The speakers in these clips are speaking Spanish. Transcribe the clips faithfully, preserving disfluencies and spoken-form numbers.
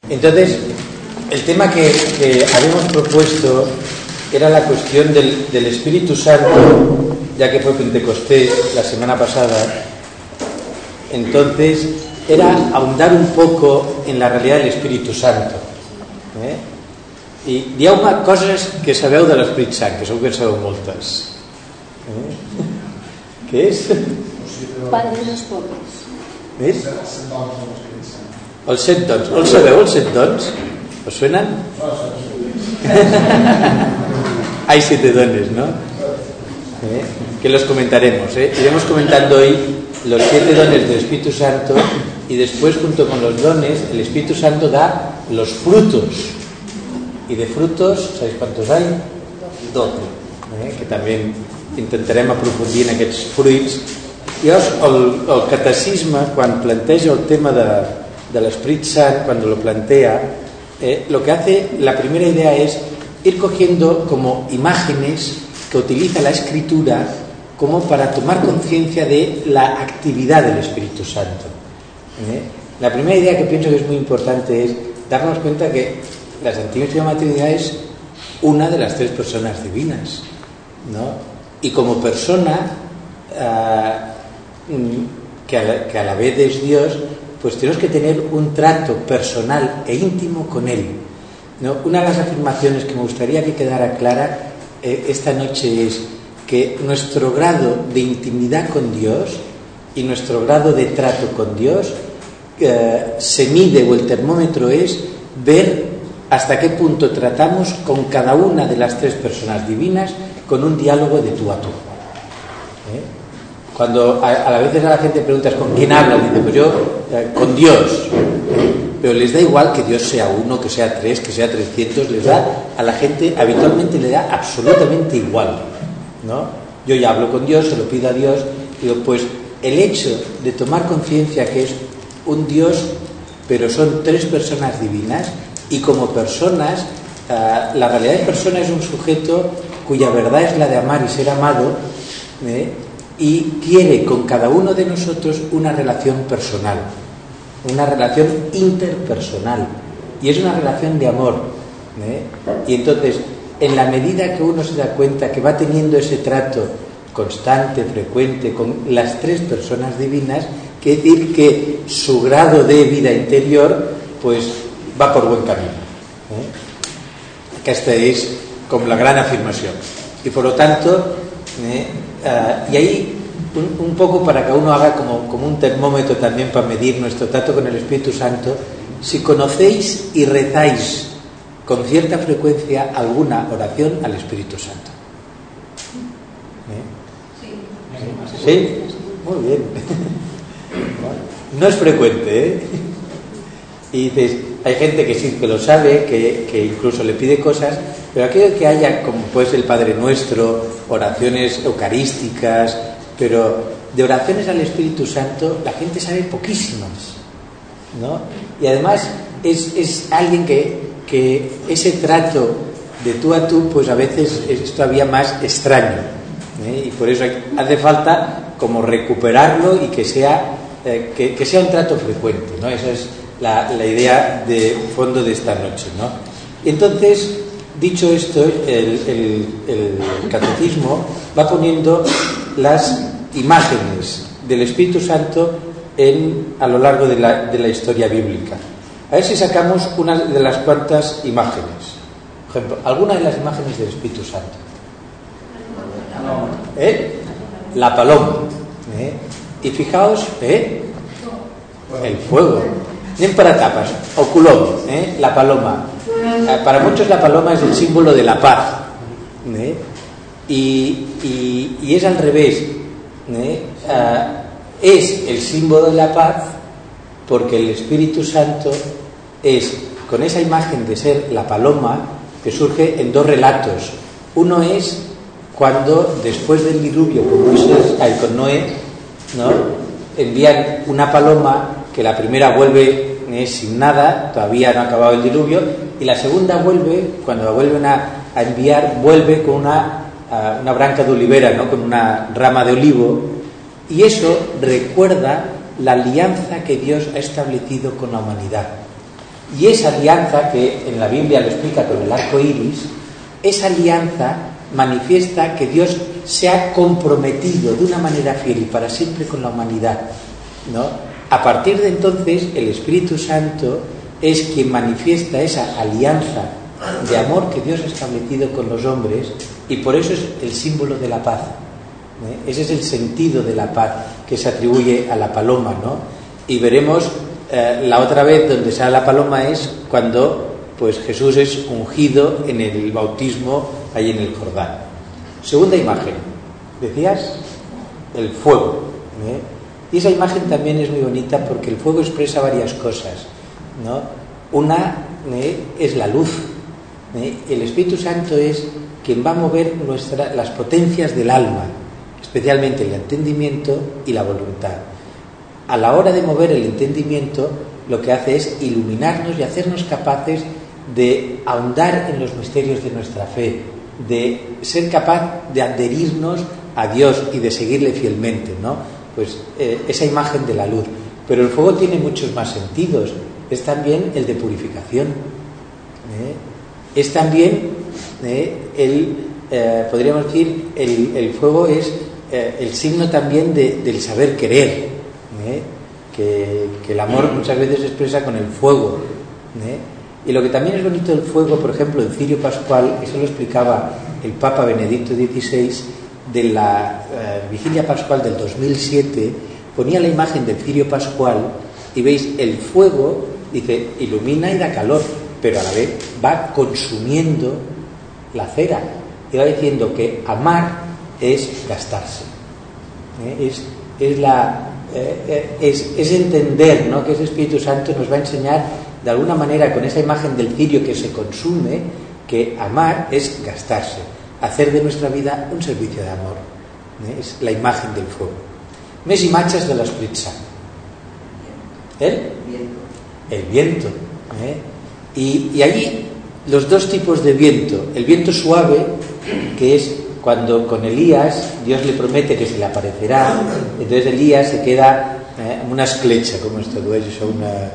Entonces, el tema que, que habíamos propuesto era la cuestión del, del Espíritu Santo, ya que fue Pentecostés la semana pasada. Entonces, era ahondar un poco en la realidad del Espíritu Santo. Eh? I hi ha una coses que sabeu de l'Esperit Sant, que segur que en sabeu moltes. Eh? Què és? Padres els pobres. Més? Els set dons. Els sabeu, els set dons? ¿Os suenan? Hay siete dones, ¿no? ¿Eh? Que los comentaremos. ¿eh? Iremos comentando hoy los siete dones del Espíritu Santo y después, junto con los dones, el Espíritu Santo da los frutos. Y de frutos, ¿sabéis cuántos hay? Doce. ¿eh? Que también intentarem aprofundir en aquests fruits. Llavors, el, el catecisme, quan planteja el tema de, de l'Esperit Sant, cuando lo plantea, eh, lo que hace, la primera idea es ir cogiendo como imágenes que utiliza la Escritura como para tomar conciencia de la actividad del Espíritu Santo. ¿eh? La primera idea que pienso que es muy importante es darnos cuenta que la Santísima Trinidad es una de las tres personas divinas, ¿no? Y como persona uh, que, a la, que a la vez es Dios, pues tenemos que tener un trato personal e íntimo con Él, ¿no? Una de las afirmaciones que me gustaría que quedara clara eh, esta noche es que nuestro grado de intimidad con Dios y nuestro grado de trato con Dios eh, se mide, o el termómetro es ver hasta qué punto tratamos con cada una de las tres personas divinas con un diálogo de tú a tú. ¿Eh? Cuando a, a la veces a la gente preguntas ¿con quién hablas? Dice, pues yo, eh, con Dios. Pero les da igual que Dios sea uno, que sea tres, que sea trescientos, les da, a la gente habitualmente le da absolutamente igual, ¿no? Yo ya hablo con Dios, se lo pido a Dios, digo, pues el hecho de tomar conciencia que es un Dios, pero son tres personas divinas, y como personas, uh, la realidad de persona es un sujeto cuya verdad es la de amar y ser amado, ¿eh? Y quiere con cada uno de nosotros una relación personal, una relación interpersonal, y es una relación de amor, ¿eh? Y entonces, en la medida que uno se da cuenta que va teniendo ese trato constante, frecuente con las tres personas divinas, quiere decir que su grado de vida interior pues va por buen camino. ¿eh? Aquesta és com la gran afirmación. Y por lo tanto, eh, uh, y ahí un, un poco para que uno haga como, como un termómetro también para medir nuestro trato con el Espíritu Santo, si conocéis y rezáis con cierta frecuencia alguna oración al Espíritu Santo. ¿Eh? ¿Sí? Muy bien. No es frecuente, ¿eh? Y dices, hay gente que sí que lo sabe, que, que incluso le pide cosas, pero aquello que haya, como pues el Padre Nuestro, oraciones eucarísticas, pero de oraciones al Espíritu Santo la gente sabe poquísimas, ¿no? Y además es, es alguien que, que ese trato de tú a tú pues a veces es todavía más extraño, ¿eh? Y por eso hay, hace falta como recuperarlo y que sea, eh, que, que sea un trato frecuente, ¿no? Esa es La, la idea de fondo de esta noche, ¿no? Entonces, dicho esto, el, el, el catecismo va poniendo las imágenes del Espíritu Santo en, a lo largo de la, de la historia bíblica. A ver si sacamos una de las cuantas imágenes. Por ejemplo, alguna de las imágenes del Espíritu Santo. ¿Eh? La paloma. ¿Eh? Y fijaos, ¿eh? El fuego. Anem per etapes. El colom, eh? La paloma. Eh, para muchos la paloma es el símbolo de la paz, ¿eh? y, y, y es al revés, ¿eh? Eh, es el símbolo de la paz porque el Espíritu Santo es, con esa imagen de ser la paloma, que surge en dos relatos. Uno es cuando después del diluvio con, Moisés, ay, con Noé, ¿no? Envían una paloma, que la primera vuelve eh, sin nada, todavía no ha acabado el diluvio, y la segunda vuelve, cuando la vuelven a, a enviar, vuelve con una, uh, una branca de olivera, ¿no? Con una rama de olivo, y eso recuerda la alianza que Dios ha establecido con la humanidad. Y esa alianza, que en la Biblia lo explica con el arco iris, esa alianza manifiesta que Dios se ha comprometido de una manera fiel y para siempre con la humanidad, ¿no? A partir de entonces, el Espíritu Santo es quien manifiesta esa alianza de amor que Dios ha establecido con los hombres, y por eso es el símbolo de la paz, ¿eh? Ese es el sentido de la paz que se atribuye a la paloma, ¿no? Y veremos eh, la otra vez donde sale la paloma es cuando pues Jesús es ungido en el bautismo ahí en el Jordán. Segunda imagen, decías, el fuego, ¿eh? Y esa imagen también es muy bonita porque el fuego expresa varias cosas, ¿no? Una ¿eh? es la luz, ¿eh? El Espíritu Santo es quien va a mover nuestra, las potencias del alma, especialmente el entendimiento y la voluntad. A la hora de mover el entendimiento, lo que hace es iluminarnos y hacernos capaces de ahondar en los misterios de nuestra fe, de ser capaz de adherirnos a Dios y de seguirle fielmente, ¿no? Pues eh, esa imagen de la luz. Pero el fuego tiene muchos más sentidos. Es también el de purificación, ¿eh? Es también eh, el, eh, podríamos decir, el, el fuego es eh, el signo también de, del saber querer, ¿eh? que, que el amor muchas veces se expresa con el fuego, ¿eh? Y lo que también es bonito del fuego, por ejemplo, en Cirio Pascual, eso lo explicaba el Papa Benedicto dieciséis, de la eh, Vigilia Pascual del dos mil siete, ponía la imagen del Cirio Pascual y veis, el fuego, dice, ilumina y da calor, pero a la vez va consumiendo la cera. Y va diciendo que amar es gastarse. ¿Eh? Es, es, la, eh, es, es entender, ¿no?, que ese Espíritu Santo nos va a enseñar de alguna manera con esa imagen del cirio que se consume, que amar es gastarse, hacer de nuestra vida un servicio de amor. ¿Eh? Es la imagen del fuego. Més imatges de l'Esperit Sant. ¿El? El viento. ¿Eh? Y, y allí los dos tipos de viento. El viento suave, que es cuando con Elías Dios le promete que se le aparecerá, entonces Elías se queda eh, una escletxa, com es tradueix això, una,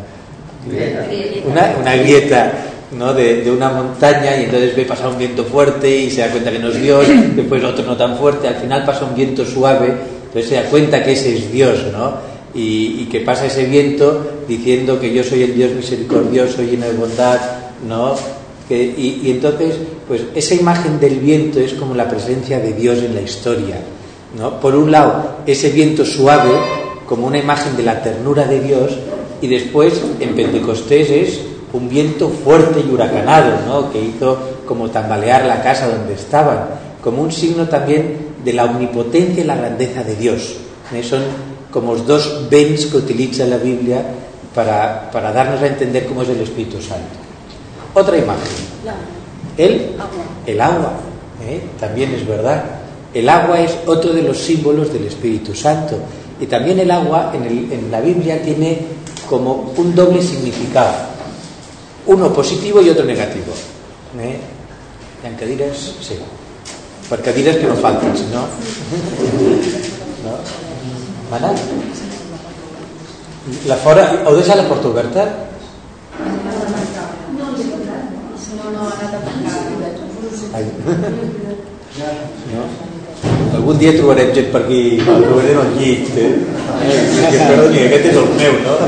una, una grieta, ¿no?, de, de una montaña, y entonces ve pasar un viento fuerte y se da cuenta que no es Dios, después otro no tan fuerte, al final pasa un viento suave, entonces se da cuenta que ese es Dios, ¿no? Y, y que pasa ese viento diciendo que yo soy el Dios misericordioso, lleno de bondad, ¿no? Que, y, y entonces, pues esa imagen del viento es como la presencia de Dios en la historia, ¿no? Por un lado, ese viento suave como una imagen de la ternura de Dios, y después en Pentecostés es un viento fuerte y huracanado, ¿no?, que hizo como tambalear la casa donde estaban, como un signo también de la omnipotencia y la grandeza de Dios. ¿Eh? Son como los dos bens que utiliza la Biblia para, para darnos a entender cómo es el Espíritu Santo. Otra imagen, el, el agua, ¿eh? También es verdad. El agua es otro de los símbolos del Espíritu Santo, y también el agua en, el, en la Biblia tiene como un doble significado, uno positivo y otro negativo. ¿Eh? ¿Y en cadires? Sí. Per cadires que no falten, si no... no? Mana? La fora... Heu deixat la porta oberta? No, no, ha anat a tancar. No? Algun dia trobarem gent per aquí, el trobarem al llit, eh? eh? Que perdoni, aquest és el meu, no?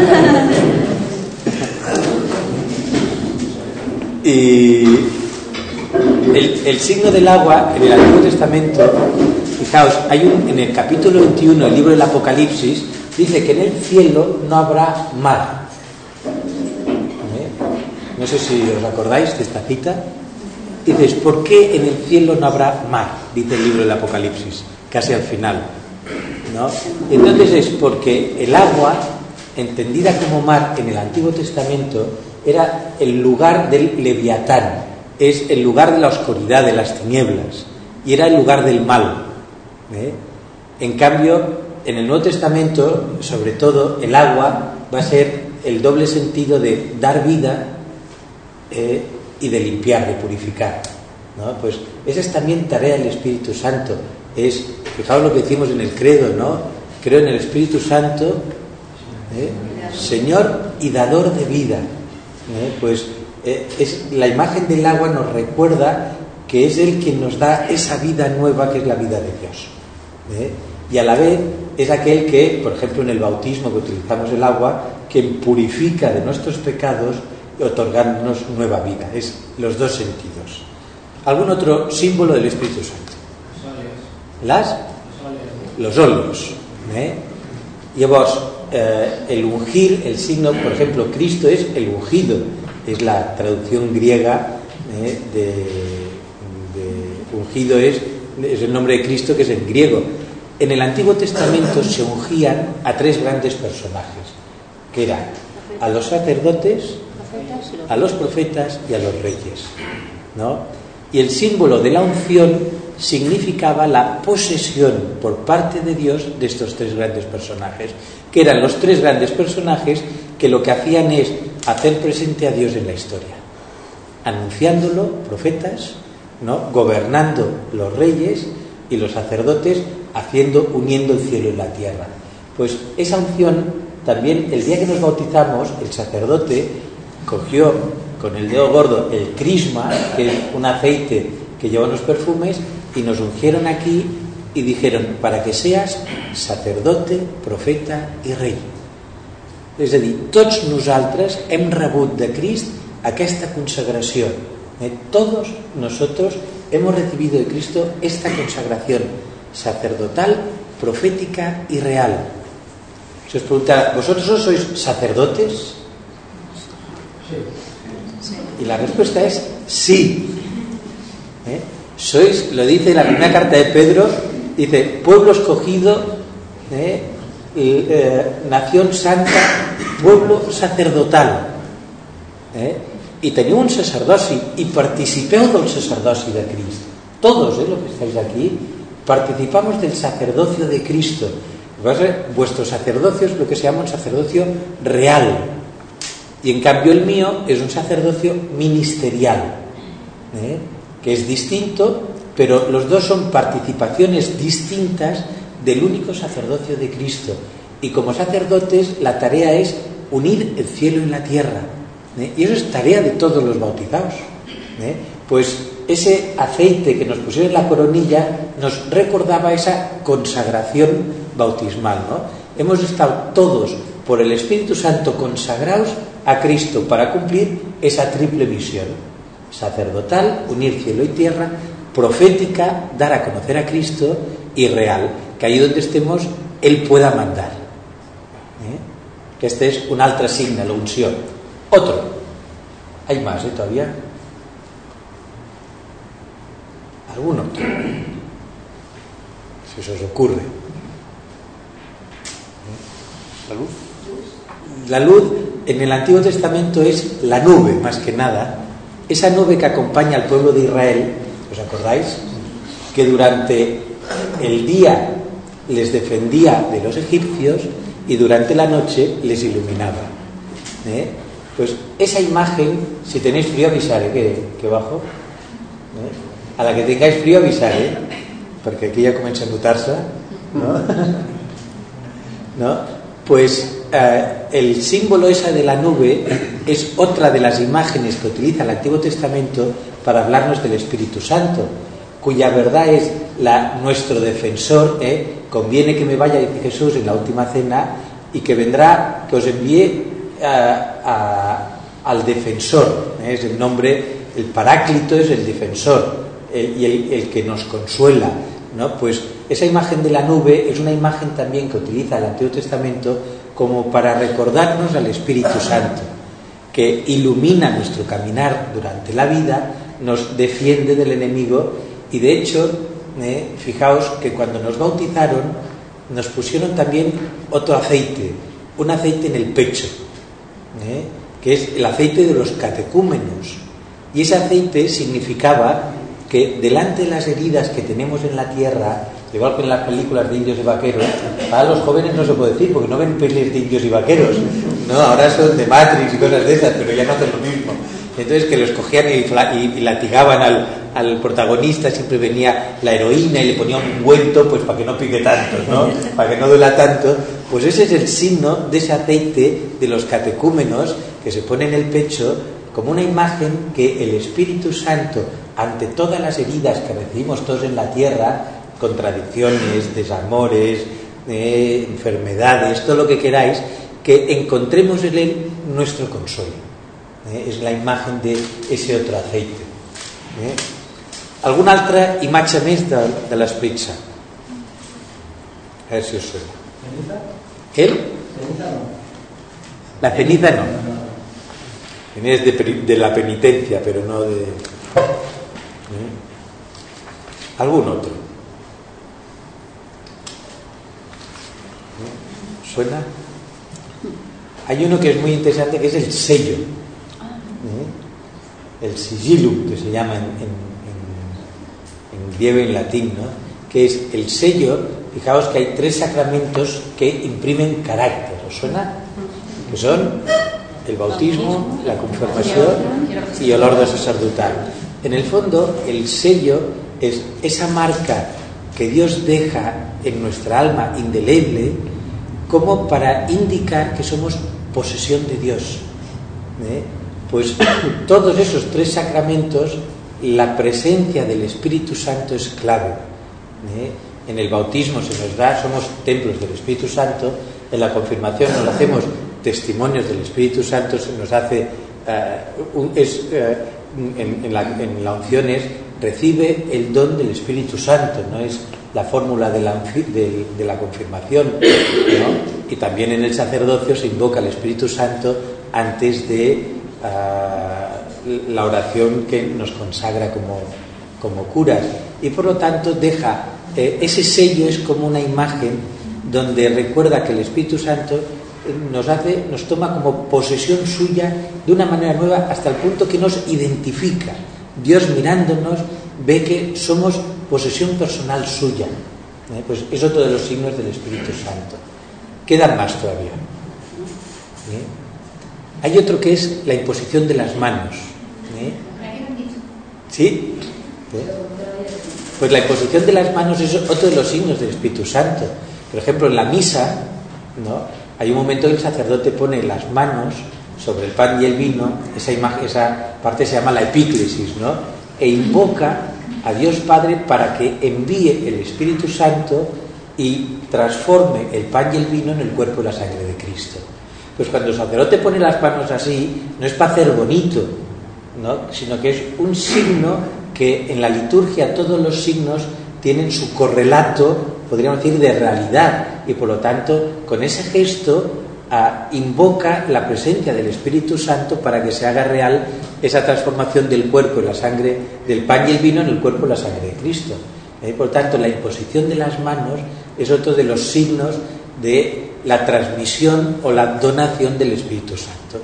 Y el, el signo del agua en el Antiguo Testamento, fijaos, hay un, en el capítulo veintiuno del libro del Apocalipsis, dice que en el cielo no habrá mar. ¿Eh? No sé si os acordáis de esta cita. Dices, ¿por qué en el cielo no habrá mar? Dice el libro del Apocalipsis, casi al final, ¿no? Entonces es porque el agua, entendida como mar en el Antiguo Testamento, era el lugar del Leviatán, es el lugar de la oscuridad, de las tinieblas, y era el lugar del mal. ¿Eh? En cambio, en el Nuevo Testamento, sobre todo, el agua va a ser el doble sentido de dar vida eh, y de limpiar, de purificar, ¿no? Pues esa es también tarea del Espíritu Santo. Es, fijaos lo que decimos en el credo, ¿no? Creo en el Espíritu Santo, ¿eh? Señor y dador de vida, ¿eh? Pues eh, es, la imagen del agua nos recuerda que es el que nos da esa vida nueva que es la vida de Dios, ¿eh? Y a la vez es aquel que, por ejemplo, en el bautismo que utilizamos el agua, que purifica de nuestros pecados, otorgándonos nueva vida. Es los dos sentidos. ¿Algún otro símbolo del Espíritu Santo? Las los óleos, ¿eh? Y vos, eh, el ungir, el signo, por ejemplo, Cristo es el ungido, es la traducción griega, ¿eh? de, de ungido es, es el nombre de Cristo, que es en griego. En el Antiguo Testamento se ungían a tres grandes personajes, que eran a los sacerdotes, a los profetas y a los reyes, ¿no? Y el símbolo de la unción significaba la posesión por parte de Dios de estos tres grandes personajes, que eran los tres grandes personajes que lo que hacían es hacer presente a Dios en la historia, anunciándolo, profetas, ¿no? Gobernando los reyes, y los sacerdotes haciendo, uniendo el cielo y la tierra. Pues esa unción también, el día que nos bautizamos, el sacerdote cogió con el dedo gordo el crisma, que es un aceite que lleva unos perfumes, y nos ungieron aquí y dijeron, para que seas sacerdote, profeta i rei. És a dir, tots nosaltres hem rebut de Crist aquesta consagració. Eh? Todos nosotros hemos recibido de Cristo esta consagración sacerdotal, profética y real. Se os pregunta, ¿vosotros no sois sacerdotes? Y la respuesta es sí. ¿Eh? Sois, lo dice la primera carta de Pedro, dice, pueblo escogido, ¿eh? eh, nación santa, pueblo sacerdotal. ¿Eh? I teniu un sacerdoci i participeu del sacerdoci de Cristo. Todos, eh, los que estáis aquí, participamos del sacerdocio de Cristo. Vuestro sacerdocio es lo que se llama un sacerdocio real, y en cambio el mío es un sacerdocio ministerial, ¿eh? que es distinto, pero los dos son participaciones distintas del único sacerdocio de Cristo. Y como sacerdotes la tarea es unir el cielo y la tierra. ¿Eh? Y eso es tarea de todos los bautizados. ¿Eh? Pues ese aceite que nos pusieron en la coronilla nos recordaba esa consagración bautismal, ¿no? Hemos estado todos por el Espíritu Santo consagrados a Cristo para cumplir esa triple misión: sacerdotal, unir cielo y tierra; profética, dar a conocer a Cristo; y real, que ahí donde estemos Él pueda mandar. ¿Eh? Que este es un altre signe, la unción. Otro. Hay más, ¿eh? Todavía. ¿Algún otro? Si se os ocurre. ¿Eh? ¿La luz? La luz en el Antiguo Testamento es la nube, más que nada. Esa nube que acompaña al pueblo de Israel, ¿os acordáis? Que durante el día les defendía de los egipcios y durante la noche les iluminaba. ¿Eh? Pues esa imagen, si tenéis frío avisaré que, que bajo. ¿Eh? A la que tengáis frío avisaré, porque aquí ya comienza a mutarse, ¿no? ¿No? Pues eh, el símbolo esa de la nube es otra de las imágenes que utiliza el Antiguo Testamento para hablarnos del Espíritu Santo, cuya verdad es la, nuestro defensor. ¿eh? Conviene que me vaya, dice Jesús en la última cena, y que vendrá, que os envíe a, a, al defensor. ¿eh? Es el nombre, el Paráclito es el defensor, el, y el, el que nos consuela, ¿no? Pues esa imagen de la nube es una imagen también que utiliza el Antiguo Testamento como para recordarnos al Espíritu Santo, que ilumina nuestro caminar durante la vida, nos defiende del enemigo. Y de hecho, eh, fijaos que cuando nos bautizaron nos pusieron también otro aceite, un aceite en el pecho, ¿eh? que es el aceite de los catecúmenos. Y ese aceite significaba que delante de las heridas que tenemos en la tierra, igual que en las películas de indios y vaqueros, para los jóvenes no se puede decir porque no ven pelis de indios y vaqueros, no, ahora son de Matrix y cosas de esas, pero ya no hacen lo mismo. Entonces, que los cogían y, y, y latigaban al, al protagonista, siempre venía la heroína y le ponía un ungüento, pues para que no pique tanto, ¿no? Para que no duela tanto. Pues ese es el signo de ese aceite de los catecúmenos, que que se pone en el pecho como una imagen que el Espíritu Santo, ante todas las heridas que recibimos todos en la tierra, contradicciones, desamores, eh, enfermedades, todo lo que queráis, que encontremos en Él nuestro consuelo. Eh, es la imagen de ese otro aceite. Eh. Alguna altra imatge més de, de l'Esperit Sant? A veure si us suena. ¿El? La ceniza no. Es de, de la penitencia, pero no de... ¿Eh? ¿Algún otro? ¿Eh? ¿Suena? Hay uno que es muy interesante, que es el sello. ¿Eh? El sigillum, que se llama en, en, en, en griego y en latín, ¿no? Que es el sello. Fijaos que hay tres sacramentos que imprimen carácter. ¿Os suena? Que son el bautismo, la confirmación y el orden sacerdotal. En el fondo, el sello es esa marca que Dios deja en nuestra alma indeleble, como para indicar que somos posesión de Dios. ¿Eh? Pues todos esos tres sacramentos, la presencia del Espíritu Santo es clave. ¿Eh? En el bautismo se nos da, somos templos del Espíritu Santo. En la confirmación nos hacemos testimonios del Espíritu Santo, se nos hace uh, un, es, uh, en, en, la, en la unción es recibe el don del Espíritu Santo, no es la fórmula de la, de, de la confirmación, ¿no? Y también en el sacerdocio se invoca al Espíritu Santo antes de uh, la oración que nos consagra como, como curas, y por lo tanto deja eh, ese sello es como una imagen donde recuerda que el Espíritu Santo nos hace, nos toma como posesión suya de una manera nueva, hasta el punto que nos identifica. Dios, mirándonos, ve que somos posesión personal suya. ¿Eh? Pues es otro de los signos del Espíritu Santo. Quedan más todavía. ¿Eh? Hay otro que es la imposición de las manos. ¿Eh? ¿Sí? ¿Eh? Pues la imposición de las manos es otro de los signos del Espíritu Santo. Por ejemplo, en la misa, ¿no?, hay un momento en que el sacerdote pone las manos sobre el pan y el vino, esa imagen, esa parte se llama la epíclesis, ¿no?, e invoca a Dios Padre para que envíe el Espíritu Santo y transforme el pan y el vino en el cuerpo y la sangre de Cristo. Pues cuando el sacerdote pone las manos así, no es para hacer bonito, ¿no?, sino que es un signo que en la liturgia todos los signos tienen su correlato, podríamos decir, de realidad, y por lo tanto con ese gesto uh, invoca la presencia del Espíritu Santo para que se haga real esa transformación del cuerpo y la sangre, del pan y el vino en el cuerpo y la sangre de Cristo. ¿Eh? Por tanto, la imposición de las manos es otro de los signos de la transmisión o la donación del Espíritu Santo.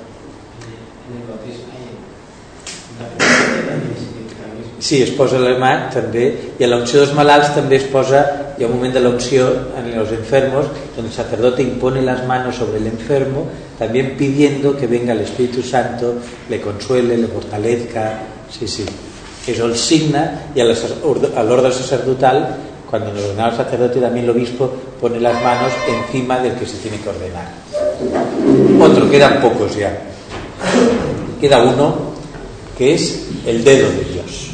Sí, es posa la mà també, i a l'unció dels malalts també es posa, hi ha un moment de l'unció en los enfermos donde el sacerdote impone las manos sobre el enfermo, también pidiendo que venga el Espíritu Santo, le consuele, le fortalezca. Sí, sí, eso el signa, y al orden sacerdotal, cuando nos ordena el sacerdote, también el obispo pone las manos encima del que se tiene que ordenar. Otro, quedan pocos ya. Queda uno, que es el dedo de Dios.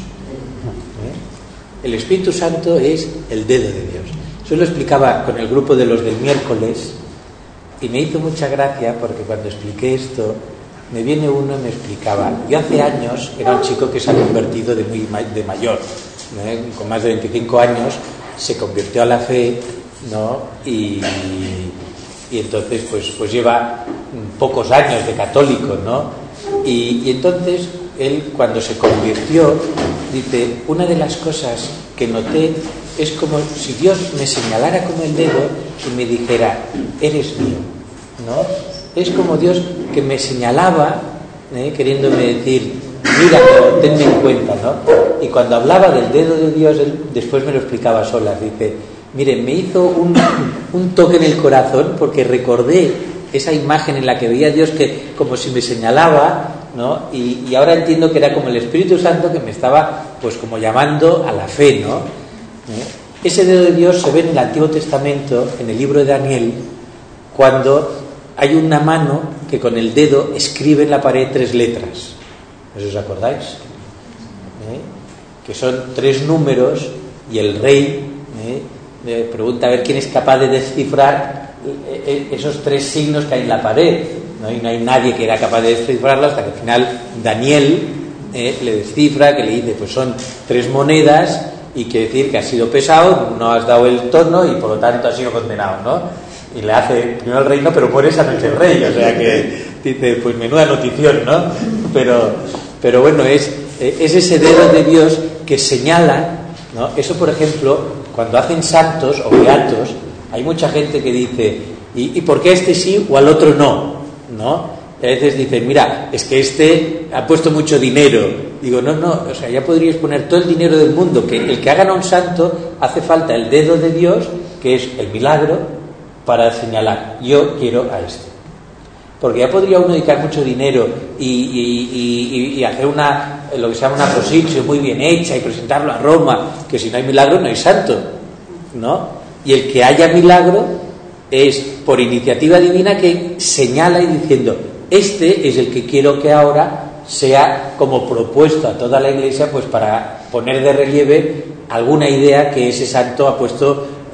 El Espíritu Santo es el dedo de Dios. Yo lo explicaba con el grupo de los del miércoles y me hizo mucha gracia porque cuando expliqué esto, me viene uno y me explicaba. Yo hace años era un chico que se ha convertido de, muy, de mayor, ¿no? Con más de veinticinco años se convirtió a la fe, ¿no? y, y entonces pues, pues lleva pocos años de católico, ¿no? y, y entonces él, cuando se convirtió, dice, una de las cosas que noté es como si Dios me señalara con el dedo y me dijera, eres mío, ¿no? Es como Dios que me señalaba, ¿eh?, queriéndome decir, mira, tenme en cuenta, ¿no? Y cuando hablaba del dedo de Dios, él después me lo explicaba a solas, dice, mire, me hizo un, un toque en el corazón porque recordé esa imagen en la que veía a Dios que como si me señalaba, ¿no? Y, y ahora entiendo que era como el Espíritu Santo que me estaba pues como llamando a la fe, ¿no? ¿Eh? Ese dedo de Dios se ve en el Antiguo Testamento, en el libro de Daniel, cuando hay una mano que con el dedo escribe en la pared tres letras. ¿No os acordáis? ¿Eh? Que son tres números y el rey ¿eh? le pregunta a ver quién es capaz de descifrar esos tres signos que hay en la pared, ¿no? Y no hay nadie que era capaz de descifrarlo hasta que al final Daniel eh, le descifra, que le dice pues son tres monedas y quiere decir que has sido pesado, no has dado el tono y por lo tanto has sido condenado, ¿no? Y le hace primero el reino, pero muere esa noche el rey, o sea que dice pues menuda notición, ¿no? Pero, pero bueno, es, es ese dedo de Dios que señala, ¿no? Eso, por ejemplo, cuando hacen santos o beatos, hay mucha gente que dice, ¿y, y por qué a este sí o al otro no? ¿No? Y a veces dicen, mira, es que este ha puesto mucho dinero. Digo, no, no, o sea, ya podríais poner todo el dinero del mundo, que el que hagan a un santo hace falta el dedo de Dios, que es el milagro, para señalar, yo quiero a este. Porque ya podría uno dedicar mucho dinero y, y, y, y hacer una, lo que se llama una prosixio muy bien hecha y presentarlo a Roma, que si no hay milagro no hay santo, ¿no? Y el que haya milagro es por iniciativa divina que señala y diciendo, este es el que quiero que ahora sea como propuesto a toda la Iglesia, pues para poner de relieve alguna idea que ese santo ha puesto uh,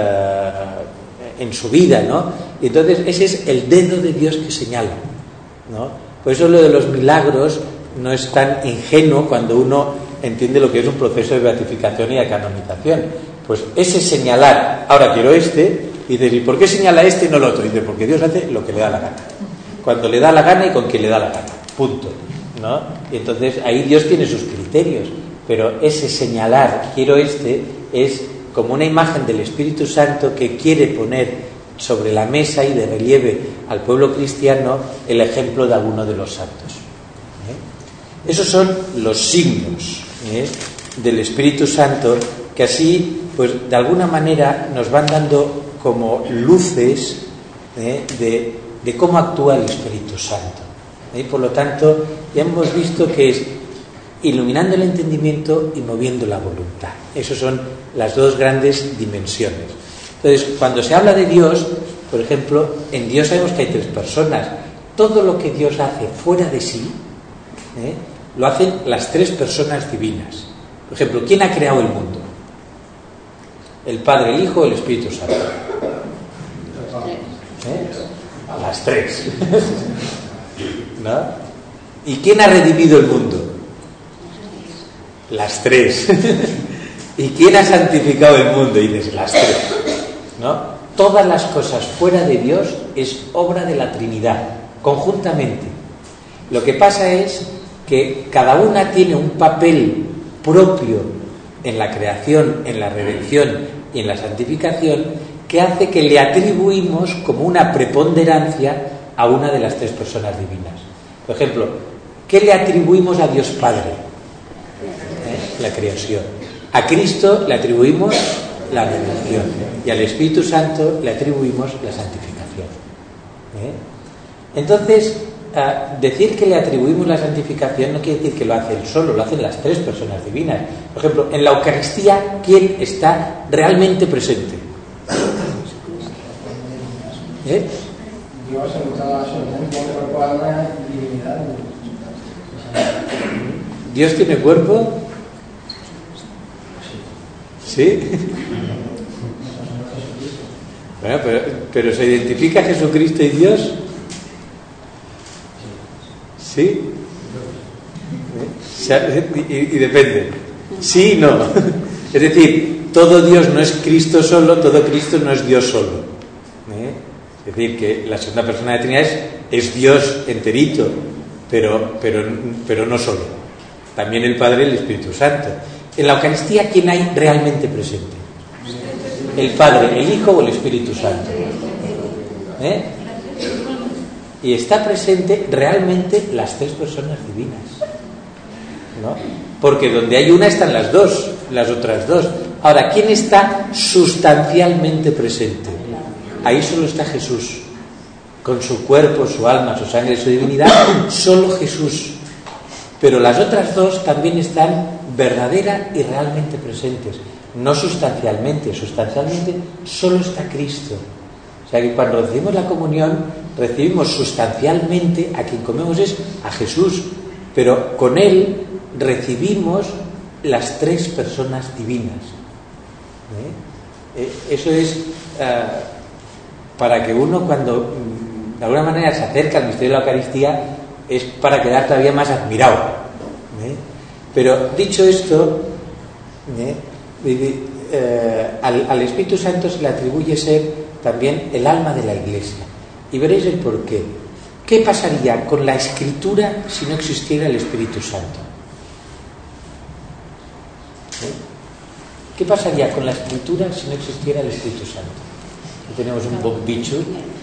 uh, en su vida, ¿no? Y entonces ese es el dedo de Dios que señala, ¿no? Por eso lo de los milagros no es tan ingenuo cuando uno entiende lo que es un proceso de beatificación y de canonización. Pues ese señalar, ahora quiero este, y dices, ¿y por qué señala este y no el otro? Y dice, porque Dios hace lo que le da la gana, cuando le da la gana y con quien le da la gana, punto, ¿no? Y entonces ahí Dios tiene sus criterios, pero ese señalar, quiero este, es como una imagen del Espíritu Santo que quiere poner sobre la mesa y de relieve al pueblo cristiano el ejemplo de alguno de los santos. ¿Eh? Esos son los signos ¿eh? del Espíritu Santo, que así, pues de alguna manera nos van dando como luces ¿eh? de, de cómo actúa el Espíritu Santo. ¿Eh? Por lo tanto, ya hemos visto que es iluminando el entendimiento y moviendo la voluntad. Esas son las dos grandes dimensiones. Entonces, cuando se habla de Dios, por ejemplo, en Dios sabemos que hay tres personas. Todo lo que Dios hace fuera de sí, ¿eh? lo hacen las tres personas divinas. Por ejemplo, ¿quién ha creado el mundo? ¿El Padre, el Hijo o el Espíritu Santo? ¿Eh? Las tres. ¿No? ¿Y quién ha redimido el mundo? Las tres. ¿Y quién ha santificado el mundo? Y dices, las tres. ¿No? Todas las cosas fuera de Dios es obra de la Trinidad, conjuntamente. Lo que pasa es que cada una tiene un papel propio en la creación, en la redención y en la santificación, que hace que le atribuimos como una preponderancia a una de las tres personas divinas. Por ejemplo, ¿qué le atribuimos a Dios Padre? ¿Eh? La creación. A Cristo le atribuimos la redención y al Espíritu Santo le atribuimos la santificación. ¿Eh? Entonces, uh, decir que le atribuimos la santificación no quiere decir que lo hace él solo, lo hacen las tres personas divinas. Por ejemplo, en la Eucaristía, ¿quién está realmente presente? ¿Eh? Dios en cada cuerpo, alma y divinidad. ¿Dios tiene cuerpo? ¿Sí? Bueno, pero, pero ¿se identifica Jesucristo y Dios? ¿Sí? Y, y depende. Sí y no. Es decir, todo Dios no es Cristo solo, todo Cristo no es Dios solo. ¿Eh? Es decir, que la segunda persona de la Trinidad es, es Dios enterito, pero, pero, pero no solo. También el Padre y el Espíritu Santo. En la Eucaristía, ¿quién hay realmente presente? ¿El Padre, el Hijo o el Espíritu Santo? ¿Eh? Y está presente realmente las tres personas divinas, ¿no? Porque donde hay una están las dos, las otras dos. Ahora, ¿quién está sustancialmente presente? Ahí solo está Jesús, con su cuerpo, su alma, su sangre, su divinidad, solo Jesús. Pero las otras dos también están verdadera y realmente presentes, no sustancialmente. Sustancialmente solo está Cristo. O sea que cuando recibimos la comunión recibimos sustancialmente, a quien comemos es a Jesús, pero con Él recibimos las tres personas divinas. ¿Eh? Eso es uh, para que uno, cuando de alguna manera se acerca al misterio de la Eucaristía, es para quedar todavía más admirado. ¿Eh? Pero dicho esto, ¿eh? Eh, al, al Espíritu Santo se le atribuye ser también el alma de la Iglesia. Y veréis el porqué. ¿Qué pasaría con la Escritura si no existiera el Espíritu Santo? ¿Eh? ¿Qué pasaría con la Escritura si no existiera el Espíritu Santo? Aquí tenemos un bon bicho.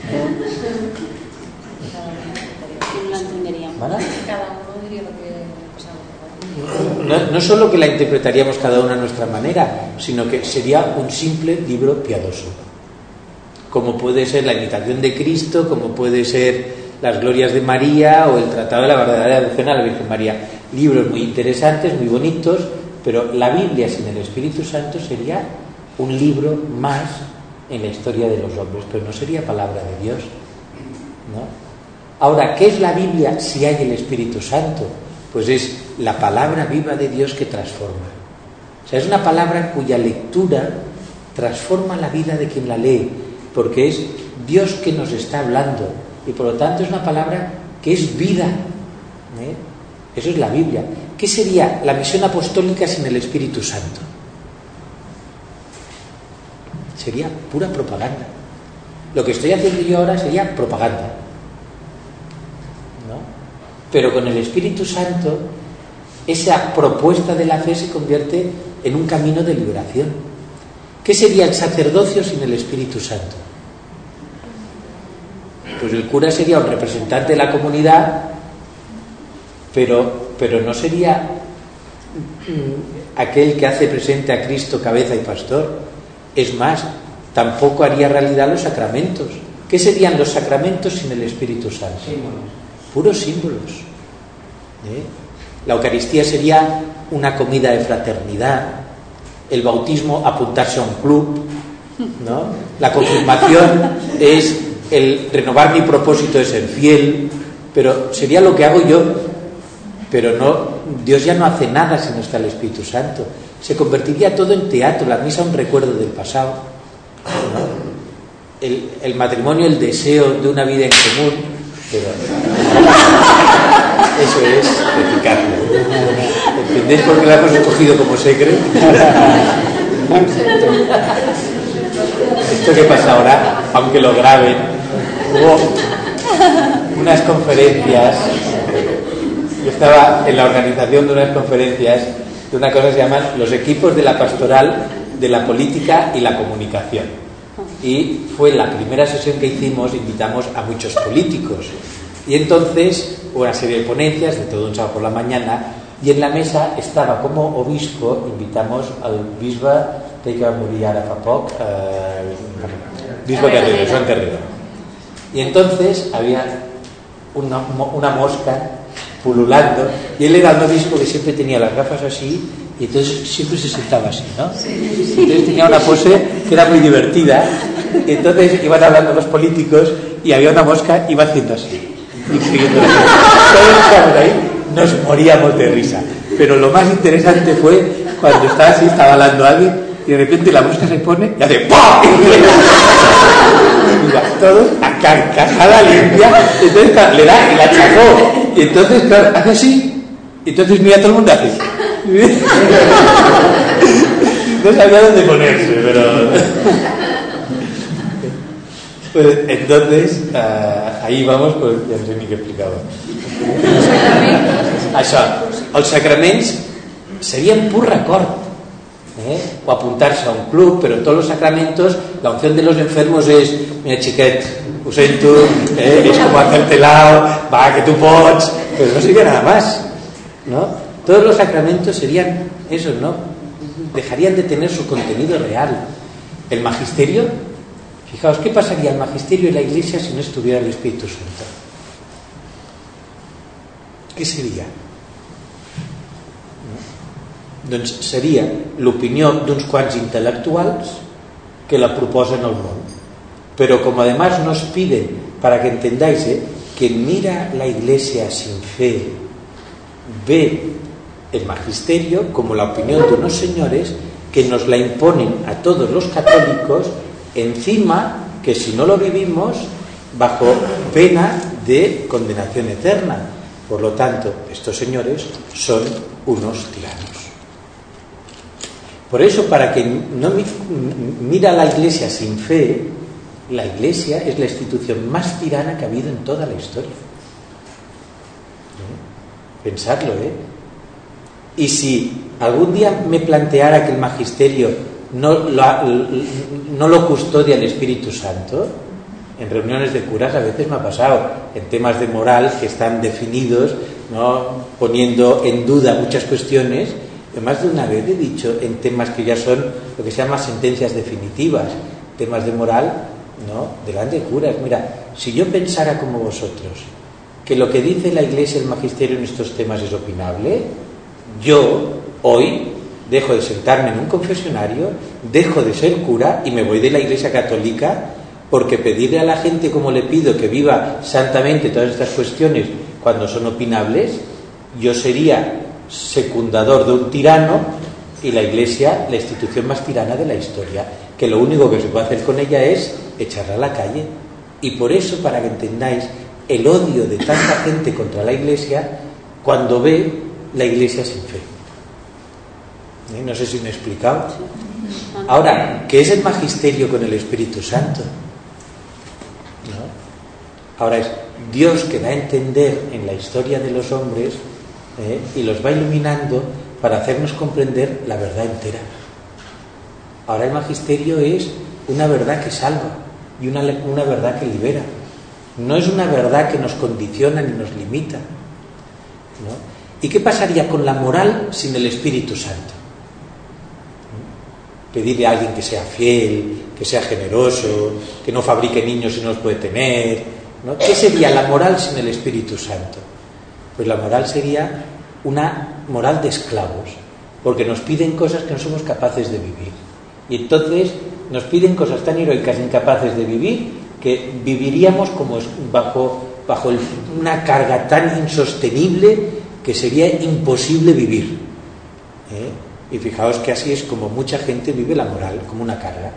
¿Vale? Cada uno diría lo que pasaba. No, no solo que la interpretaríamos cada uno a nuestra manera, sino que sería un simple libro piadoso. Como puede ser la imitación de Cristo, como puede ser las glorias de María o el tratado de la verdadera devoción a la Virgen María. Libros muy interesantes, muy bonitos, pero la Biblia sin el Espíritu Santo sería un libro más en la historia de los hombres, pero no sería palabra de Dios, ¿no? Ahora, ¿qué es la Biblia si hay el Espíritu Santo? Pues es la palabra viva de Dios que transforma. O sea, es una palabra cuya lectura transforma la vida de quien la lee, porque es Dios que nos está hablando y por lo tanto es una palabra que es vida. ¿Eh? Eso es la Biblia. ¿Qué sería la misión apostólica sin el Espíritu Santo? Sería pura propaganda. Lo que estoy haciendo yo ahora sería propaganda, ¿no? Pero con el Espíritu Santo esa propuesta de la fe se convierte en un camino de liberación. ¿Qué sería el sacerdocio sin el Espíritu Santo? Pues el cura sería un representante de la comunidad, pero, pero no sería aquel que hace presente a Cristo cabeza y pastor. Es más, tampoco haría realidad los sacramentos. ¿Qué serían los sacramentos sin el Espíritu Santo? Símbolos. Puros símbolos. ¿Eh? La Eucaristía sería una comida de fraternidad, el bautismo apuntarse a un club, ¿no? La confirmación es el renovar mi propósito de ser fiel, pero sería lo que hago yo. Pero no, Dios ya no hace nada si no está el Espíritu Santo. Se convertiría todo en teatro, la misa un recuerdo del pasado, ¿no? el, el matrimonio, el deseo de una vida en común, pero eso es eficacia. ¿Entendéis por qué la hemos escogido como secreto? Esto que pasa ahora, aunque lo graben, hubo unas conferencias. Yo estaba en la organización de unas conferencias de una cosa que se llaman los equipos de la pastoral, de la política y la comunicación. Y fue la primera sesión que hicimos, invitamos a muchos políticos. Y entonces hubo una serie de ponencias de todo un sábado por la mañana, y en la mesa estaba como obispo, invitamos al bisbe que va a morir ara fa poc, eh, bisbe Carrero, Joan Carrero. Y entonces había una, una mosca pululando, y él era un obispo que siempre tenía las gafas así, y entonces siempre se sentaba así, ¿no? Entonces tenía una pose que era muy divertida, y entonces iban hablando los políticos, y había una mosca, iba haciendo así, y siguiendo así. Todos estábamos ahí, nos moríamos de risa. Pero lo más interesante fue cuando estaba así, estaba hablando alguien, y de repente la mosca se pone y hace ¡pum! Y va todos a carcajada limpia, entonces claro, le da y la chacó, y entonces claro, hace así, y entonces mira, todo el mundo hace. No sabía dónde ponerse, pero pues entonces uh, ahí vamos, pues ja no sé ni què explicava. Això, els sacraments serien pur record, ¿eh? O apuntarse a un club, pero todos los sacramentos, la unción de los enfermos es, mira chiquet, ho sento, ¿eh? Es como hacerte lado, va, que tú pots, pero no sería nada más, ¿no? Todos los sacramentos serían eso, ¿no? Dejarían de tener su contenido real. El magisterio, fijaos, ¿qué pasaría el magisterio y la Iglesia si no estuviera el Espíritu Santo? Què seria? No? Doncs seria l'opinió d'uns quants intel·lectuals que la proposen al món. Pero como además nos piden para que entendáis, ¿eh? Quien mira la Iglesia sin fe ve el magisterio como la opinión de unos señores que nos la imponen a todos los católicos, encima que si no lo vivimos bajo pena de condenación eterna. Por lo tanto, estos señores son unos tiranos. Por eso, para quien no mira la Iglesia sin fe, la Iglesia es la institución más tirana que ha habido en toda la historia. ¿Eh? Pensadlo, ¿eh? Y si algún día me planteara que el magisterio no lo, no lo custodia el Espíritu Santo, en reuniones de curas a veces me ha pasado, en temas de moral que están definidos, ¿no?, poniendo en duda muchas cuestiones, más de una vez he dicho en temas que ya son lo que se llama sentencias definitivas, temas de moral, ¿no?, delante de curas. Mira, si yo pensara como vosotros que lo que dice la Iglesia, el magisterio en estos temas es opinable, yo hoy dejo de sentarme en un confesionario, dejo de ser cura y me voy de la Iglesia católica, porque pedirle a la gente como le pido que viva santamente todas estas cuestiones cuando son opinables, yo sería secundador de un tirano y la Iglesia la institución más tirana de la historia, que lo único que se puede hacer con ella es echarla a la calle. Y por eso, para que entendáis el odio de tanta gente contra la Iglesia cuando ve la Iglesia sin fe. ¿Eh? No sé si me he explicado. Ahora, ¿qué es el magisterio con el Espíritu Santo? ¿No? Ahora es Dios que da a entender en la historia de los hombres, ¿eh?, y los va iluminando para hacernos comprender la verdad entera. Ahora el magisterio es una verdad que salva y una, una verdad que libera. No es una verdad que nos condiciona ni nos limita, ¿no? ¿Y qué pasaría con la moral sin el Espíritu Santo? Pedirle a alguien que sea fiel, que sea generoso, que no fabrique niños si no los puede tener, ¿no? ¿Qué sería la moral sin el Espíritu Santo? Pues la moral sería una moral de esclavos, porque nos piden cosas que no somos capaces de vivir. Y entonces nos piden cosas tan heroicas e incapaces de vivir que viviríamos como bajo, bajo el, una carga tan insostenible que sería imposible vivir. ¿Eh? Y fijaos que así es como mucha gente vive la moral, como una carga.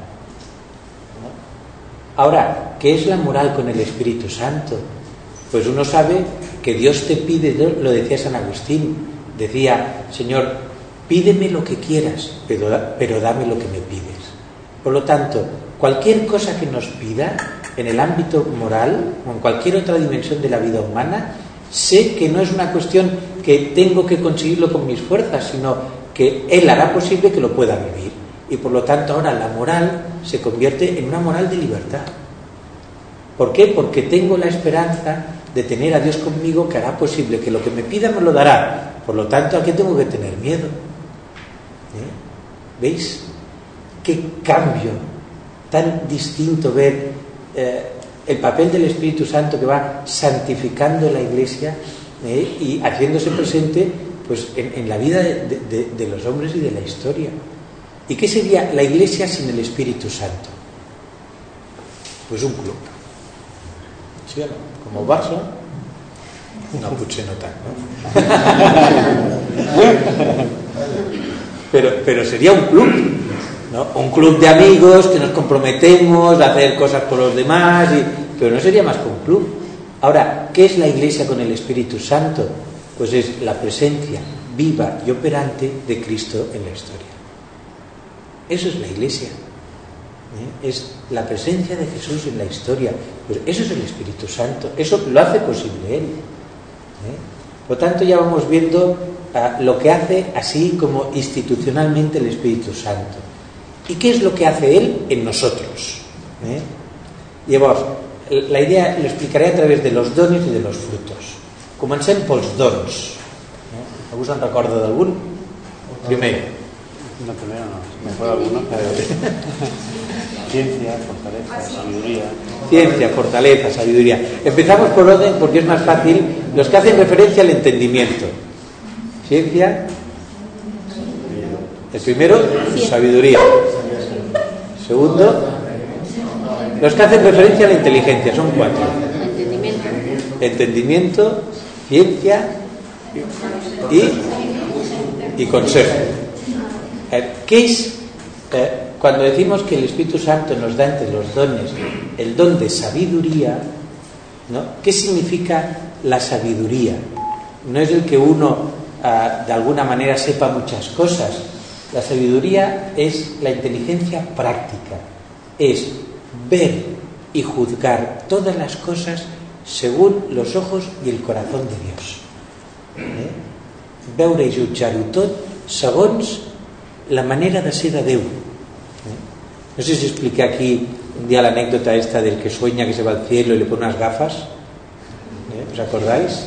¿No? Ahora, ¿qué es la moral con el Espíritu Santo? Pues uno sabe que Dios te pide, lo decía San Agustín, decía: Señor, pídeme lo que quieras, pero, pero dame lo que me pides. Por lo tanto, cualquier cosa que nos pida en el ámbito moral o en cualquier otra dimensión de la vida humana, sé que no es una cuestión que tengo que conseguirlo con mis fuerzas, sino que Él hará posible que lo pueda vivir. Y por lo tanto ahora la moral se convierte en una moral de libertad. ¿Por qué? Porque tengo la esperanza de tener a Dios conmigo, que hará posible que lo que me pida me lo dará. Por lo tanto, ¿a qué tengo que tener miedo? ¿Eh? ¿Veis? Qué cambio tan distinto ver eh, el papel del Espíritu Santo que va santificando la Iglesia, ¿eh?, y haciéndose presente pues en, en la vida de, de, de los hombres y de la historia. ¿Y qué sería la Iglesia sin el Espíritu Santo? Pues un club. ¿Sí o no? Como Barça. No, potser no tant, ¿no? pero, pero sería un club, ¿no? Un club de amigos que nos comprometemos a hacer cosas por los demás, y, pero no sería más que un club. Ahora, ¿qué es la Iglesia con el Espíritu Santo? Pues es la presencia viva y operante de Cristo en la historia. Eso es la Iglesia, ¿eh? Es la presencia de Jesús en la historia. Pues eso es el Espíritu Santo, eso lo hace posible Él, ¿eh? Por lo tanto, ya vamos viendo uh, lo que hace así como institucionalmente el Espíritu Santo. ¿Y qué es lo que hace Él en nosotros? ¿Eh? Y llavors, la idea lo explicaré a través de los dones y de los frutos. Comencem pels dons. Eh? Algú se'n recorda d'algun? Primer. No, primero no. Mejor alguno. Ciencia, fortaleza, sabiduría. Ciencia, fortaleza, sabiduría. Empezamos por orden porque es más fácil. Los que hacen referencia al entendimiento. Ciencia. El primero, sabiduría. Segundo, los que hacen referencia a la inteligencia. Son cuatro. entendimiento, ciencia y, y consejo. ¿Qué es? Eh, cuando decimos que el Espíritu Santo nos da entre los dones el don de sabiduría, ¿no? ¿Qué significa la sabiduría? No es el que uno uh, de alguna manera sepa muchas cosas. La sabiduría es la inteligencia práctica, es ver y juzgar todas las cosas según los ojos y el corazón de Dios. Eh? Veure i jutjar-ho tot segons la manera de ser de Déu. Eh? No sé si expliqué aquí un día la anécdota esta del que sueña que se va al cielo y le pone unas gafas. ¿Eh? ¿Os acordáis?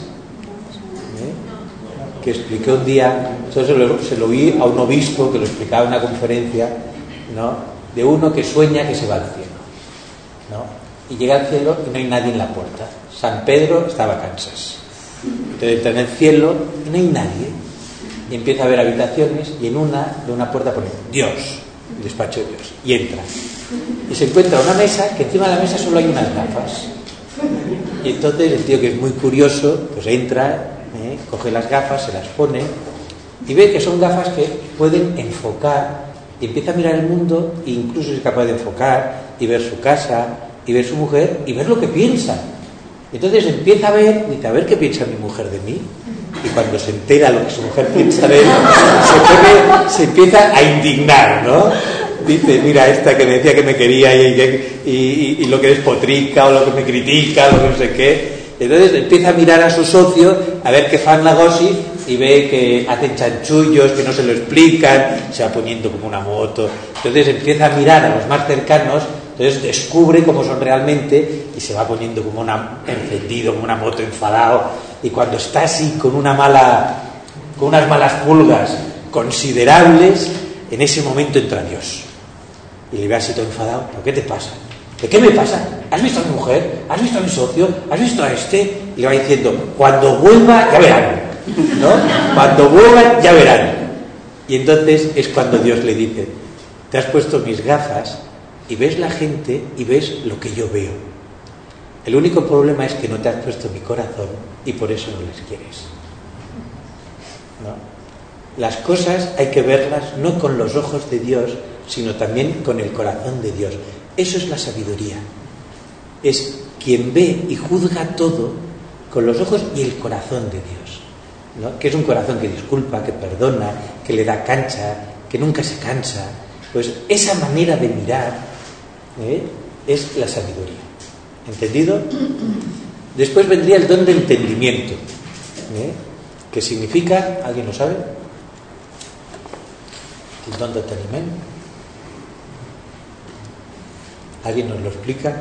¿Eh? Que expliqué un día, eso se lo, se lo oí a un obispo que lo explicaba en una conferencia, ¿no? De uno que sueña que se va al cielo, ¿no? Y llega al cielo y no hay nadie en la puerta. San Pedro está a vacanzas. Entonces está en el cielo y no hay nadie. Y empieza a ver habitaciones y en una, de una puerta pone Dios, el despacho de Dios. Y entra. Y se encuentra una mesa que encima de la mesa solo hay unas gafas. Y entonces el tío, que es muy curioso, pues entra, ¿eh? Coge las gafas, se las pone y ve que son gafas que pueden enfocar, y empieza a mirar el mundo e incluso es capaz de enfocar y ver su casa y ver su mujer y ver lo que piensa. Entonces empieza a ver, dice, a ver qué piensa mi mujer de mí. Y cuando se entera lo que su mujer piensa de él, se, pone, se empieza a indignar, ¿no? Dice, mira, esta que me decía que me quería y, y, y, y lo que despotrica o lo que me critica, lo que no sé qué. Entonces empieza a mirar a su socio a ver qué fan negoci y ve que hacen chanchullos, que no se lo explican, se va poniendo como una moto. Entonces empieza a mirar a los más cercanos, entonces descubre cómo son realmente y se va poniendo como una encendido, como una moto, enfadado. Y cuando está así con una mala, con unas malas pulgas considerables, en ese momento entra Dios. Y le ve así todo enfadado. ¿Pero qué te pasa? ¿De qué me pasa? ¿Has visto a mi mujer? ¿Has visto a mi socio? ¿Has visto a este? Y le va diciendo, cuando vuelva ya verán, ¿no? Cuando vuelvan ya verán. Y entonces es cuando Dios le dice, te has puesto mis gafas y ves la gente y ves lo que yo veo. El único problema es que no te has puesto mi corazón y por eso no les quieres, ¿no? Las cosas hay que verlas no con los ojos de Dios, sino también con el corazón de Dios. Eso es la sabiduría. Es quien ve y juzga todo con los ojos y el corazón de Dios, ¿no? Que es un corazón que disculpa, que perdona, que le da cancha, que nunca se cansa. Pues esa manera de mirar, ¿eh? Es la sabiduría. ¿Entendido? Después vendría el don de entendimiento, ¿eh? ¿Qué significa? ¿Alguien lo sabe? El don de entendimiento. ¿Alguien nos lo explica?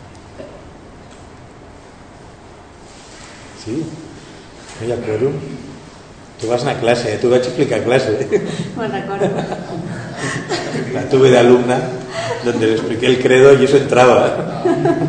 Sí, no hi ha quòrum. Tu vas anar a classe, eh? Tu vaig explicar a clase. Me'n recordo. La tuve de alumna, donde le expliqué el credo y eso entraba.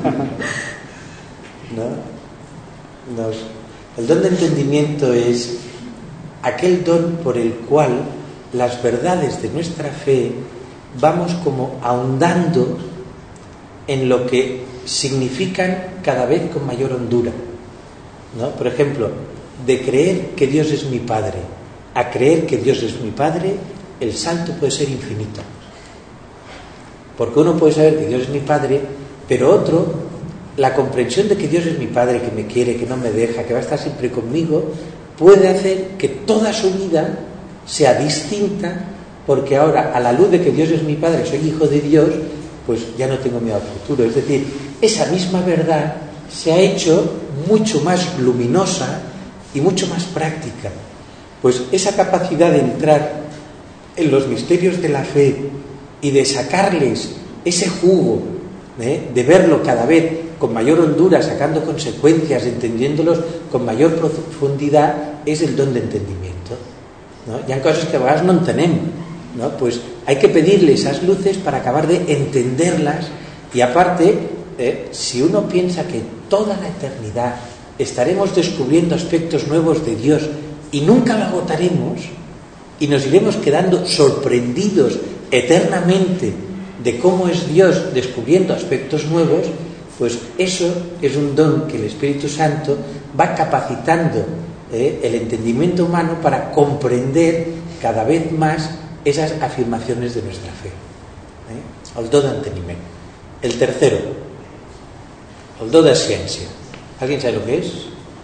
¿No? Nos, el don de entendimiento es aquel don por el cual las verdades de nuestra fe vamos como ahondando en lo que significan cada vez con mayor hondura, ¿no? Por ejemplo, de creer que Dios es mi Padre a creer que Dios es mi Padre, el salto puede ser infinito. Porque uno puede saber que Dios es mi Padre, pero otro, la comprensión de que Dios es mi Padre, que me quiere, que no me deja, que va a estar siempre conmigo, puede hacer que toda su vida sea distinta, porque ahora, a la luz de que Dios es mi Padre, soy hijo de Dios, pues ya no tengo miedo al futuro. Es decir, esa misma verdad se ha hecho mucho más luminosa y mucho más práctica. Pues esa capacidad de entrar en los misterios de la fe y de sacarles ese jugo, ¿eh? De verlo cada vez con mayor hondura, sacando consecuencias, entendiéndolos con mayor profundidad, és el don d'entendimiento, ¿no? Hi ha coses que a vegades no entenem, ¿no? Pues hay que pedirle esas luces para acabar de entenderlas. Y aparte, eh, si uno piensa que toda la eternidad estaremos descubriendo aspectos nuevos de Dios y nunca lo agotaremos y nos iremos quedando sorprendidos eternamente de cómo es Dios descubriendo aspectos nuevos, Pues eso es un don que el Espíritu Santo va capacitando eh, el entendimiento humano para comprender cada vez más esas afirmaciones de nuestra fe. Eh? El do d'enteniment. El tercero, el do de ciència. ¿Alguien sabe lo que es?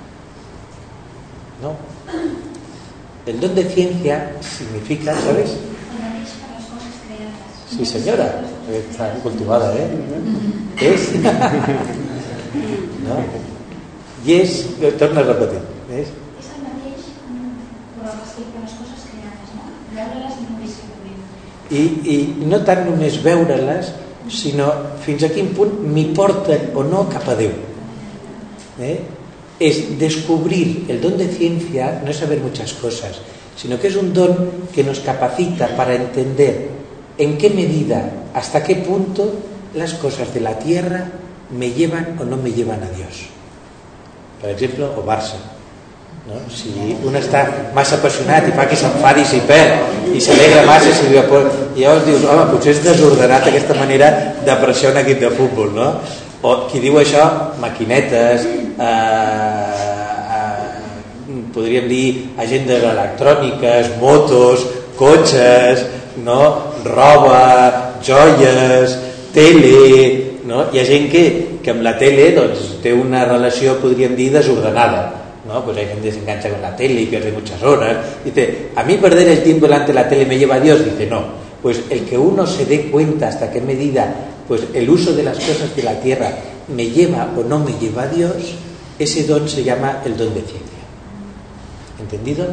¿No? El don de ciencia significa, ¿sabes? Sí, señora. Está cultivada, ¿eh? Es... no? I és... Torna a repetir. És? És el mateix respecte a les coses creades, no? Veure-les i només fer. I, I no tant només veure-les, sinó fins a quin punt m'hi porten o no cap a Déu. ¿Eh? Es descubrir el don de ciencia, no es saber muchas cosas, sino que es un don que nos capacita para entender en qué medida, hasta qué punto las cosas de la tierra me llevan o no me llevan a Dios. Por ejemplo, o Barça, ¿no? Si uno està massa apassionat i fa que s'enfadi i s'hi perd i s'alegra massa i, i llavors dius, home, potser és desordenat aquesta manera d'apreciar un equip de futbol, no? O qui diu això, maquinetes, eh, eh, podríem dir agendes electròniques, motos, cotxes, no? Roba, joies, tele, no? Hi ha gent que, que amb la tele doncs, té una relació, podríem dir, desordenada, ¿no? Pues hay gente que se engancha con la tele y pierde muchas horas. Dice, a mí perder el tiempo delante de la tele me lleva a Dios. Dice, no, pues el que uno se dé cuenta hasta qué medida pues el uso de las cosas de la tierra me lleva o no me lleva a Dios, ese don se llama el don de ciencia. ¿Entendido?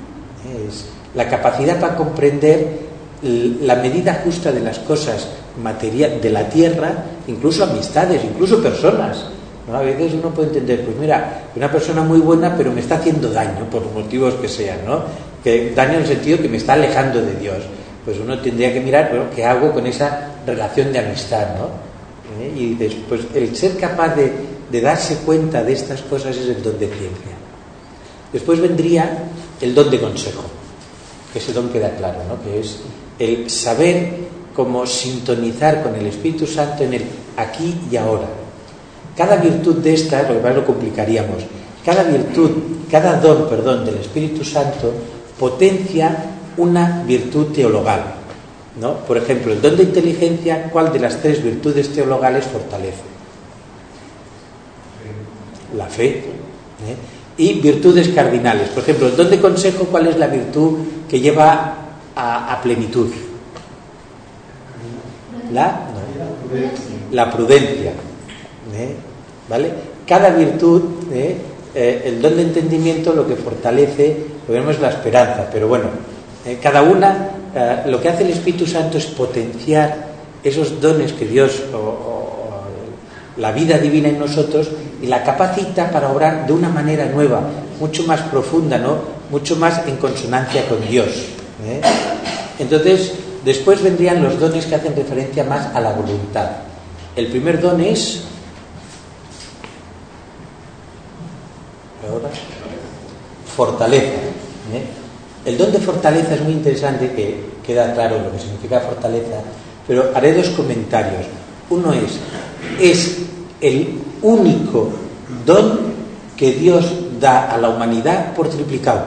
Es la capacidad para comprender la medida justa de las cosas materiales de la tierra, incluso amistades, incluso personas, ¿no? A veces uno puede entender, pues mira, una persona muy buena pero me está haciendo daño por los motivos que sean, ¿no? Que daño en el sentido que me está alejando de Dios. Pues uno tendría que mirar, bueno, ¿qué hago con esa relación de amistad, ¿no? ¿Eh? Y después el ser capaz de, de darse cuenta de estas cosas es el don de ciencia. Después vendría el don de consejo, que ese don queda claro, ¿no? Que es el saber cómo sintonizar con el Espíritu Santo en el aquí y ahora. Cada virtud de estas, lo que más lo complicaríamos, cada virtud, cada don, perdón, del Espíritu Santo potencia una virtud teologal, ¿no? Por ejemplo, el don de inteligencia, ¿cuál de las tres virtudes teologales fortalece? La fe. ¿eh? Y virtudes cardinales. Por ejemplo, el don de consejo, ¿cuál es la virtud que lleva a, a plenitud? La, no. La prudencia. ¿eh? ¿Vale? Cada virtud, ¿eh? Eh, el don de entendimiento lo que fortalece, lo vemos es la esperanza, pero bueno, eh, cada una, eh, lo que hace el Espíritu Santo es potenciar esos dones que Dios, o, o, o la vida divina en nosotros, y la capacita para obrar de una manera nueva, mucho más profunda, ¿no? Mucho más en consonancia con Dios. ¿eh? Entonces, después vendrían los dones que hacen referencia más a la voluntad. El primer don es... ahora, fortaleza. ¿eh? El don de fortaleza es muy interesante, que queda claro lo que significa fortaleza, pero haré dos comentarios. Uno es, es el único don que Dios da a la humanidad por triplicado.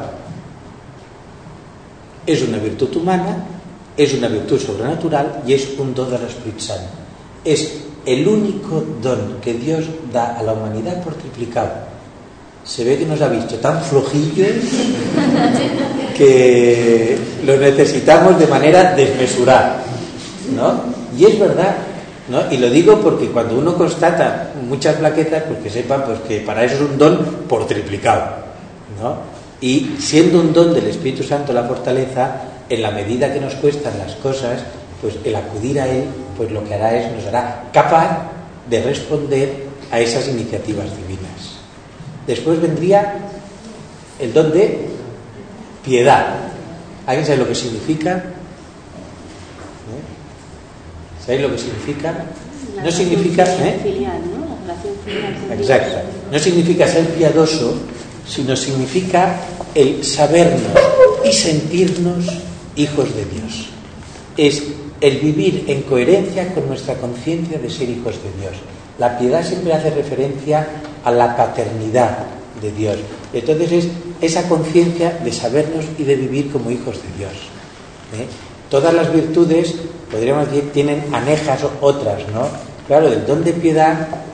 Es una virtud humana, es una virtud sobrenatural y es un don del Espíritu Santo. Es el único don que Dios da a la humanidad por triplicado. Se ve que nos ha visto tan flojillos que lo necesitamos de manera desmesurada, ¿no? Y es verdad, ¿no? Y lo digo porque cuando uno constata muchas flaquezas, pues que sepan pues que para eso es un don por triplicado, ¿no? Y siendo un don del Espíritu Santo la fortaleza, en la medida que nos cuestan las cosas, pues el acudir a Él, pues lo que hará es, nos hará capaz de responder a esas iniciativas divinas. Después vendría el don de piedad. ¿Alguien sabe lo que significa? ¿Eh? ¿Sabéis lo que significa? La no significa... ¿eh? filial, ¿no? La relación filial con Exacto. Dios. No significa ser piadoso, sino significa el sabernos y sentirnos hijos de Dios. Es el vivir en coherencia con nuestra conciencia de ser hijos de Dios. La piedad siempre hace referencia a la paternidad de Dios. Entonces es esa conciencia de sabernos y de vivir como hijos de Dios. ¿eh? Todas las virtudes, podríamos decir, tienen anejas otras, ¿no? Claro, el don de piedad